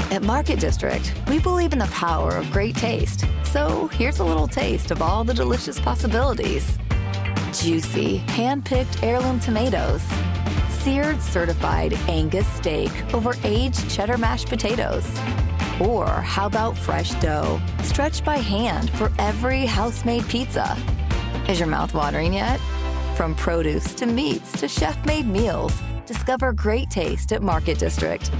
At Market District, we believe in the power of great taste. So here's a little taste of all the delicious possibilities. Juicy, hand-picked heirloom tomatoes. Seared certified Angus steak over aged cheddar mashed potatoes. Or how about fresh dough, stretched by hand for every house-made pizza? Is your mouth watering yet? From produce to meats to chef-made meals, discover great taste at Market District.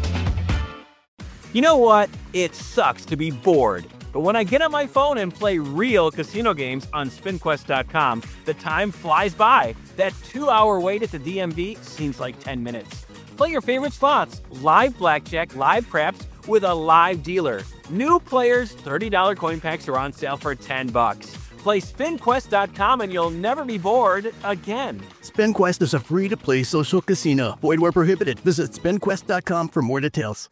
You know what? It sucks to be bored. But when I get on my phone and play real casino games on SpinQuest.com, the time flies by. That 2-hour wait at the DMV seems like 10 minutes. Play your favorite slots, live blackjack, live craps, with a live dealer. New players, $30 coin packs are on sale for $10. Play SpinQuest.com and you'll never be bored again. SpinQuest is a free-to-play social casino. Void where prohibited. Visit SpinQuest.com for more details.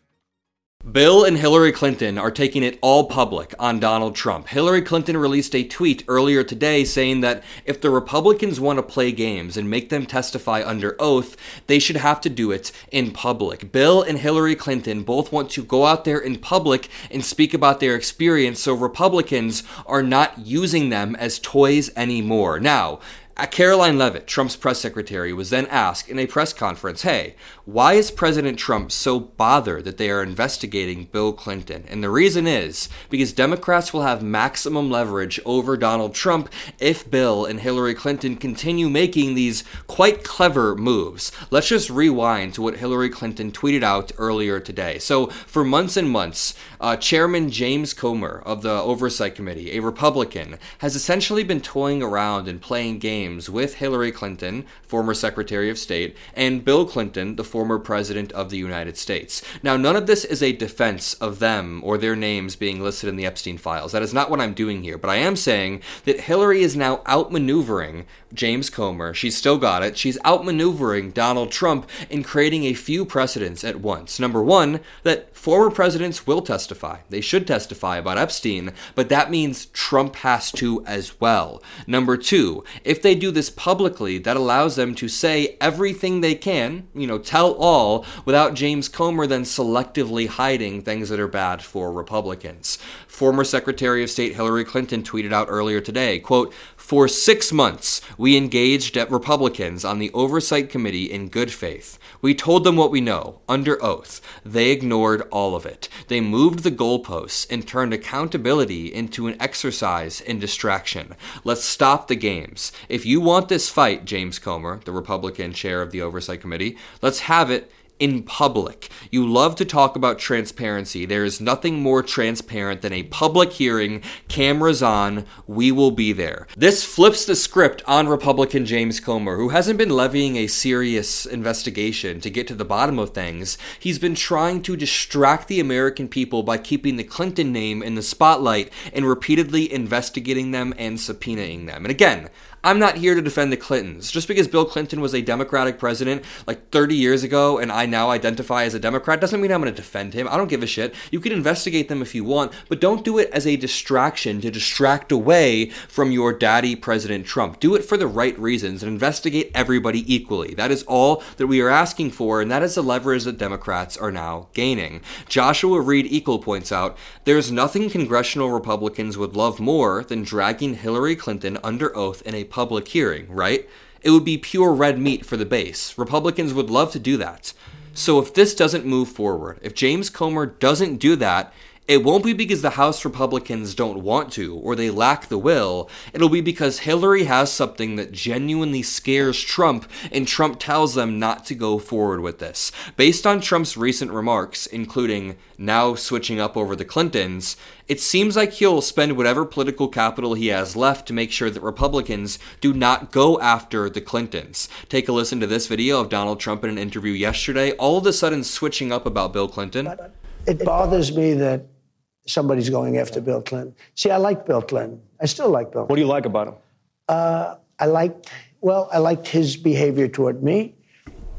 Bill and Hillary Clinton are taking it all public on Donald Trump. Hillary Clinton released a tweet earlier today saying that if the Republicans want to play games and make them testify under oath, they should have to do it in public. Bill and Hillary Clinton both want to go out there in public and speak about their experience so Republicans are not using them as toys anymore. Now, Caroline Leavitt, Trump's press secretary, was then asked in a press conference, hey, why is President Trump so bothered that they are investigating Bill Clinton? And the reason is because Democrats will have maximum leverage over Donald Trump if Bill and Hillary Clinton continue making these quite clever moves. Let's just rewind to what Hillary Clinton tweeted out earlier today. So for months and months, Chairman James Comer of the Oversight Committee, a Republican, has essentially been toying around and playing games with Hillary Clinton, former Secretary of State, and Bill Clinton, the former President of the United States. Now, none of this is a defense of them or their names being listed in the Epstein files. That is not what I'm doing here, but I am saying that Hillary is now outmaneuvering James Comer. She's still got it. She's outmaneuvering Donald Trump in creating a few precedents at once. Number one, that former presidents will testify. They should testify about Epstein, but that means Trump has to as well. Number two, if they do this publicly, that allows them to say everything they can, tell all, without James Comer then selectively hiding things that are bad for Republicans. Former Secretary of State Hillary Clinton tweeted out earlier today, quote, "For 6 months, we engaged at Republicans on the Oversight Committee in good faith. We told them what we know, under oath. They ignored all of it. They moved the goalposts and turned accountability into an exercise in distraction. Let's stop the games. If you want this fight, James Comer, the Republican chair of the Oversight Committee, let's have it in public. You love to talk about transparency. There is nothing more transparent than a public hearing, cameras on, we will be there." This flips the script on Republican James Comer, who hasn't been levying a serious investigation to get to the bottom of things. He's been trying to distract the American people by keeping the Clinton name in the spotlight and repeatedly investigating them and subpoenaing them. And again, I'm not here to defend the Clintons. Just because Bill Clinton was a Democratic president like 30 years ago and I now identify as a Democrat doesn't mean I'm going to defend him. I don't give a shit. You can investigate them if you want, but don't do it as a distraction to distract away from your daddy, President Trump. Do it for the right reasons and investigate everybody equally. That is all that we are asking for, and that is the leverage that Democrats are now gaining. Joshua Reed Eagle points out, there's nothing congressional Republicans would love more than dragging Hillary Clinton under oath in a public hearing, right? It would be pure red meat for the base. Republicans would love to do that. So if this doesn't move forward, if James Comer doesn't do that, it won't be because the House Republicans don't want to or they lack the will. It'll be because Hillary has something that genuinely scares Trump and Trump tells them not to go forward with this. Based on Trump's recent remarks, including now switching up over the Clintons, it seems like he'll spend whatever political capital he has left to make sure that Republicans do not go after the Clintons. Take a listen to this video of Donald Trump in an interview yesterday, all of a sudden switching up about Bill Clinton. It bothers me that somebody's going after Bill Clinton. See, I like Bill Clinton. I still like Bill Clinton. What do you like about him? I liked his behavior toward me.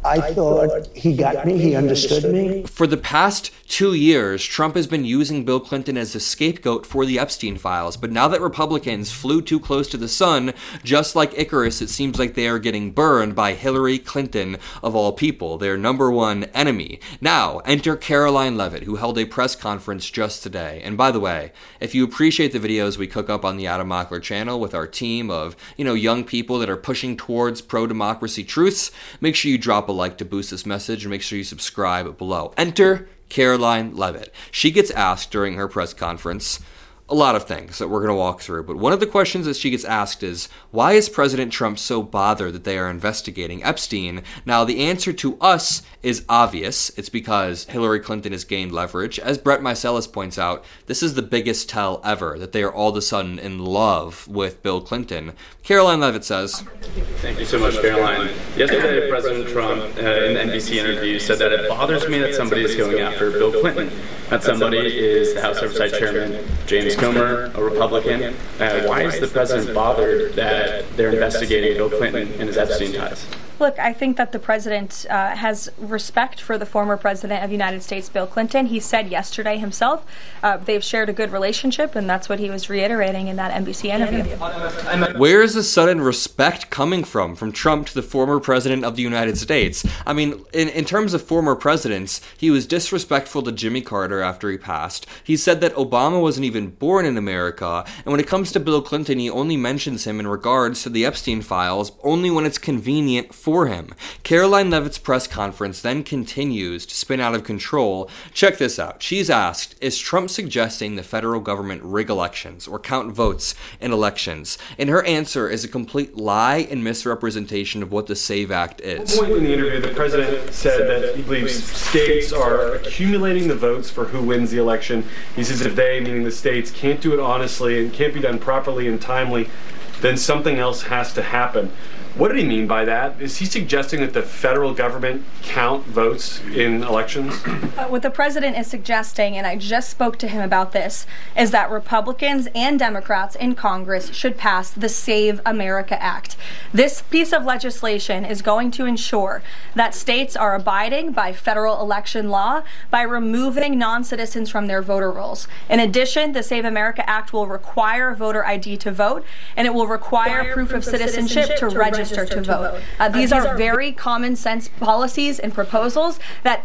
I thought he got me, he understood me. For the past 2 years, Trump has been using Bill Clinton as a scapegoat for the Epstein files, but now that Republicans flew too close to the sun, just like Icarus, it seems like they are getting burned by Hillary Clinton, of all people, their number one enemy. Now, enter Karoline Leavitt, who held a press conference just today. And by the way, if you appreciate the videos we cook up on the Adam Mockler channel with our team of, young people that are pushing towards pro-democracy truths, make sure you drop a like to boost this message, and make sure you subscribe below. Enter Karoline Leavitt. She gets asked during her press conference a lot of things that we're going to walk through, but one of the questions that she gets asked is, why is President Trump so bothered that they are investigating Epstein? Now, the answer to us is obvious. It's because Hillary Clinton has gained leverage. As Brett Meiselas points out, this is the biggest tell ever, that they are all of a sudden in love with Bill Clinton. Karoline Leavitt says, Thank you so much, Caroline. Yesterday, President Trump, in the NBC interview, said that it bothers me that somebody is going after Bill Clinton. That somebody is the House Oversight Chairman, James Comer, a Republican. Why is the president bothered that they're investigating Bill Clinton and his Epstein ties? Look, I think that the president has respect for the former president of the United States, Bill Clinton. He said yesterday himself they've shared a good relationship, and that's what he was reiterating in that NBC interview. Where is the sudden respect coming from Trump to the former president of the United States? I mean, in terms of former presidents, he was disrespectful to Jimmy Carter after he passed. He said that Obama wasn't even born in America, and when it comes to Bill Clinton, he only mentions him in regards to the Epstein files, only when it's convenient for him. Karoline Leavitt's press conference then continues to spin out of control. Check this out. She's asked, is Trump suggesting the federal government rig elections or count votes in elections? And her answer is a complete lie and misrepresentation of what the SAVE Act is. At one point in the interview, the president said that he believes states are accumulating the votes for who wins the election. He says if they, meaning the states, can't do it honestly and can't be done properly and timely, then something else has to happen. What did he mean by that? Is he suggesting that the federal government count votes in elections? What the president is suggesting, and I just spoke to him about this, is that Republicans and Democrats in Congress should pass the Save America Act. This piece of legislation is going to ensure that states are abiding by federal election law by removing non-citizens from their voter rolls. In addition, the Save America Act will require voter ID to vote, and it will require proof of citizenship to register to vote. These are very common sense policies and proposals that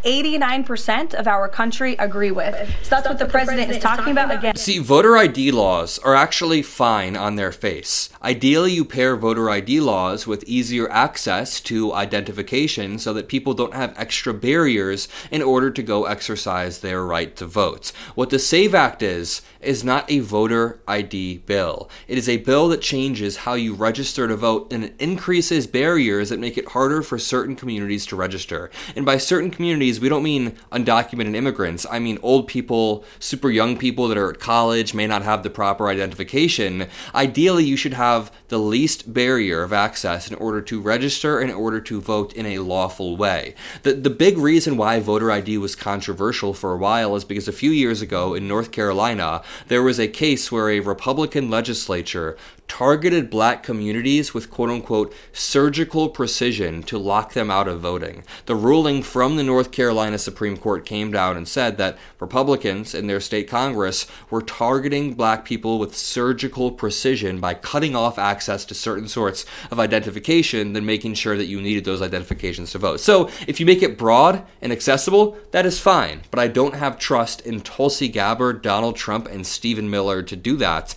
89% of our country agree with. So that's what the president is talking about again. See, voter ID laws are actually fine on their face. Ideally, you pair voter ID laws with easier access to identification so that people don't have extra barriers in order to go exercise their right to vote. What the SAVE Act is not a voter ID bill. It is a bill that changes how you register to vote, and it increases barriers that make it harder for certain communities to register. And by certain communities, we don't mean undocumented immigrants. I mean old people, super young people that are at college, may not have the proper identification. Ideally, you should have the least barrier of access in order to register and in order to vote in a lawful way. The big reason why voter ID was controversial for a while is because a few years ago in North Carolina, there was a case where a Republican legislature targeted black communities with quote-unquote surgical precision to lock them out of voting. The ruling from the North Carolina Supreme Court came down and said that Republicans in their state Congress were targeting black people with surgical precision by cutting off access to certain sorts of identification than making sure that you needed those identifications to vote. So if you make it broad and accessible, that is fine, but I don't have trust in Tulsi Gabbard, Donald Trump, and Stephen Miller to do that.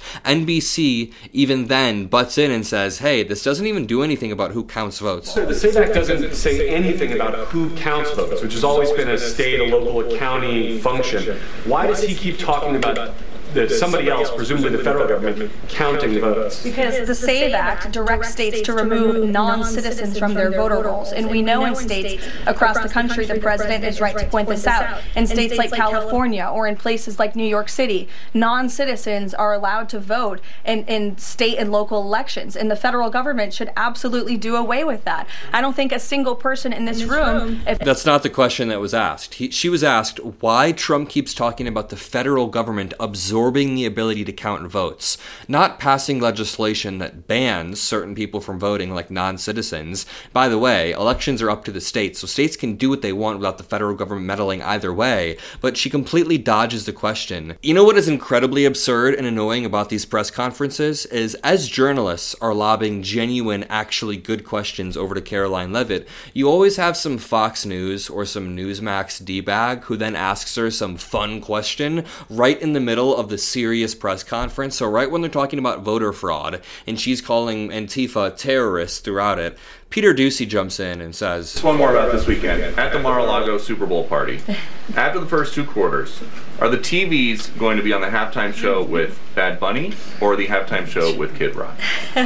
NBC even then butts in and says, hey, this doesn't even do anything about who counts votes. So the SAVE Act doesn't say anything about who counts votes, which has always been a state, a local, a county function. Why does he keep talking about somebody else, presumably the federal government, counting votes? Because the SAVE Act directs states to remove non-citizens from their voter rolls. And we know in states across the country, the president is right to point this out. In states like California or in places like New York City, non-citizens are allowed to vote in state and local elections. And the federal government should absolutely do away with that. I don't think a single person in this room... That's not the question that was asked. She was asked why Trump keeps talking about the federal government absorbing absorbing the ability to count votes, not passing legislation that bans certain people from voting like non-citizens. By the way, elections are up to the states, so states can do what they want without the federal government meddling either way, but she completely dodges the question. You know what is incredibly absurd and annoying about these press conferences is, as journalists are lobbing genuine, actually good questions over to Karoline Leavitt, you always have some Fox News or some Newsmax D-bag who then asks her some fun question right in the middle of the serious press conference, so right when they're talking about voter fraud, and she's calling Antifa terrorists throughout it. Peter Doocy jumps in and says, Just one more about this weekend. At the Mar-a-Lago Super Bowl party, after the first 2 quarters, are the TVs going to be on the halftime show with Bad Bunny or the halftime show with Kid Rock?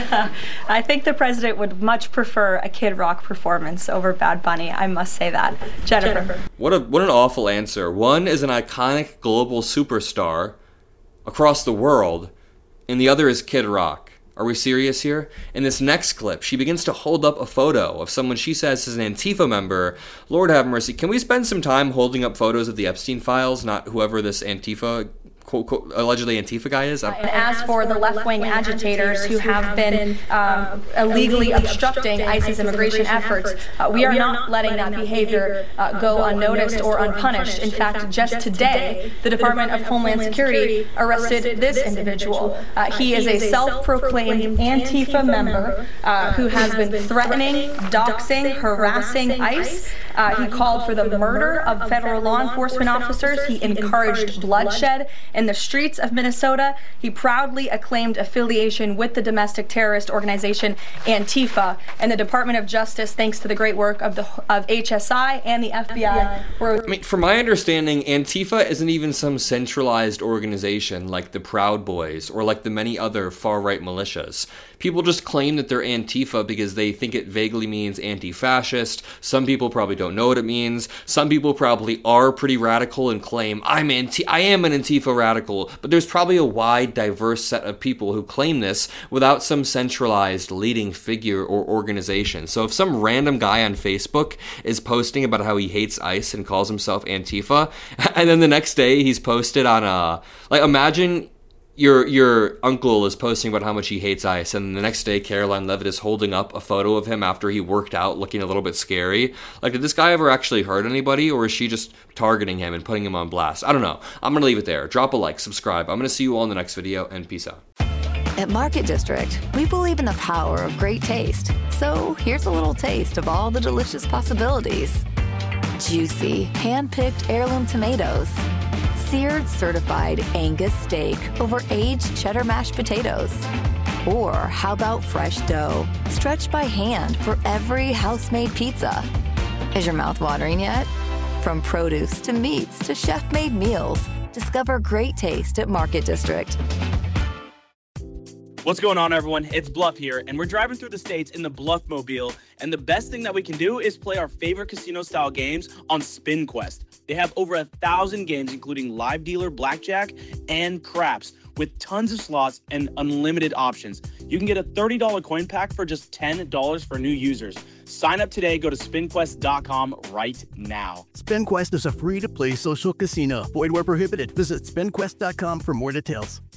I think the president would much prefer a Kid Rock performance over Bad Bunny. I must say that. Jennifer. What an awful answer. One is an iconic global superstar across the world, and the other is Kid Rock. Are we serious here? In this next clip, she begins to hold up a photo of someone she says is an Antifa member. Lord have mercy. Can we spend some time holding up photos of the Epstein files, not whoever this Antifa, quote, allegedly Antifa guy is? And as for the left-wing agitators who have been illegally obstructing ICE's immigration efforts, we are not letting that behavior go unnoticed or unpunished. In fact, just today, the Department of Homeland Security arrested this individual. He is a self-proclaimed Antifa member who has been threatening, doxing, harassing ICE. He called for the murder of federal law enforcement officers. He encouraged bloodshed in the streets of Minnesota. He proudly acclaimed affiliation with the domestic terrorist organization Antifa. And the Department of Justice, thanks to the great work of HSI and the FBI, from my understanding, Antifa isn't even some centralized organization like the Proud Boys or like the many other far-right militias. People just claim that they're Antifa because they think it vaguely means anti-fascist. Some people probably don't know what it means. Some people probably are pretty radical and claim, I am an Antifa radical. But there's probably a wide, diverse set of people who claim this without some centralized leading figure or organization. So if some random guy on Facebook is posting about how he hates ICE and calls himself Antifa, and then the next day he's posted on imagine your uncle is posting about how much he hates ICE, and the next day Karoline Leavitt is holding up a photo of him after he worked out looking a little bit scary. Like, did this guy ever actually hurt anybody, or is she just targeting him and putting him on blast? I don't know. I'm going to leave it there. Drop a like, subscribe. I'm going to see you all in the next video, and peace out. At Market District, we believe in the power of great taste. So here's a little taste of all the delicious possibilities. Juicy, hand-picked heirloom tomatoes. Seared certified Angus steak over aged cheddar mashed potatoes. Or how about fresh dough, stretched by hand for every house-made pizza? Is your mouth watering yet? From produce to meats to chef-made meals, discover great taste at Market District. What's going on, everyone? It's Bluff here, and we're driving through the states in the Bluffmobile, and the best thing that we can do is play our favorite casino-style games on SpinQuest. They have over 1,000 games, including live dealer blackjack and craps, with tons of slots and unlimited options. You can get a $30 coin pack for just $10 for new users. Sign up today. Go to spinquest.com right now. SpinQuest is a free-to-play social casino. Void where prohibited. Visit spinquest.com for more details.